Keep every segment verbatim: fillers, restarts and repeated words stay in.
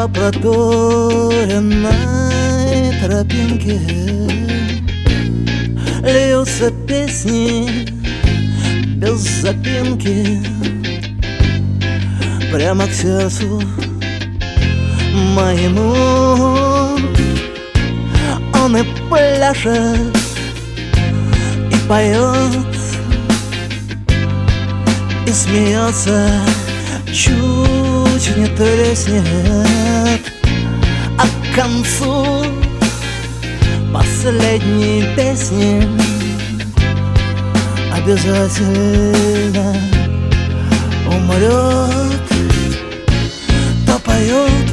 по проторенной тропинке льются песни без запинки прямо к сердцу моему. Он и пляшет, и поет, и смеется, чуть не треснет. А к концу последней песни обязательно умрет. То поет,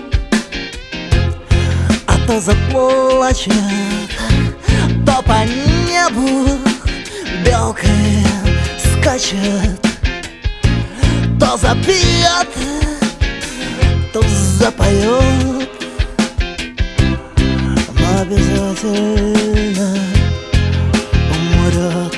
а то заплачет, то по небу белкой скачет, то запьет, то запоет, но обязательно умрет.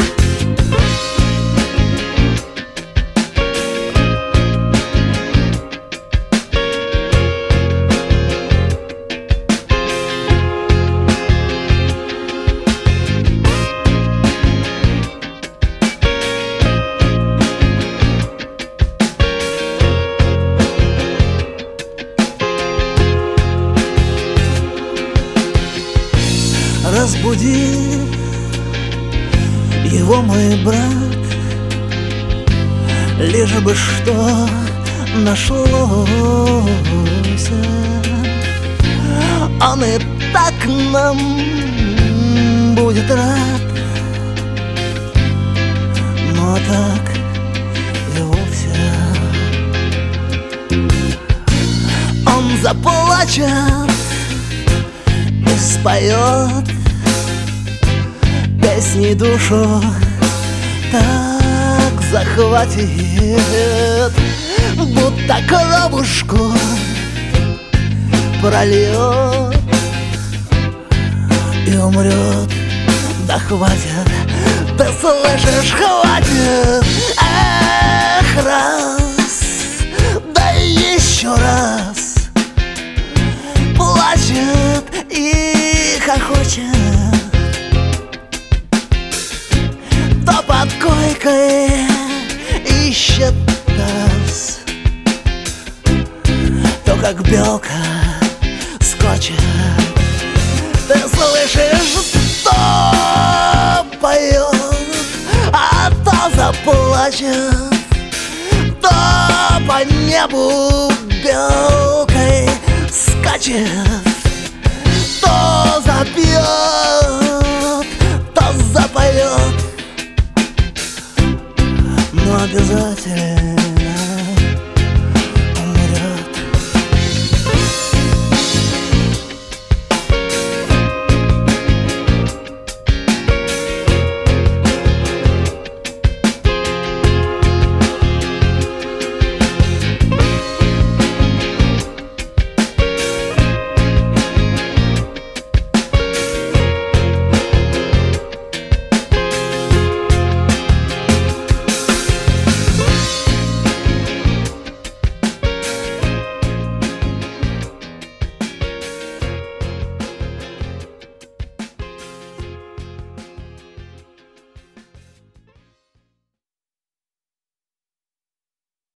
Разбуди его, мой брат, лишь бы что нашлось. Он и так нам будет рад, но так и вовсе. Он заплачет и споет песни душу, так захватит, будто кровушку прольет и умрет. Да хватит, ты слышишь, хватит. Эх, раз, да еще раз плачет и хохочет, то под койкой ищет таз, то как белка скочит. Ты слышишь, то поет, а то заплачет, то по небу белкой скачет, то запьет, то запоет, но обязательно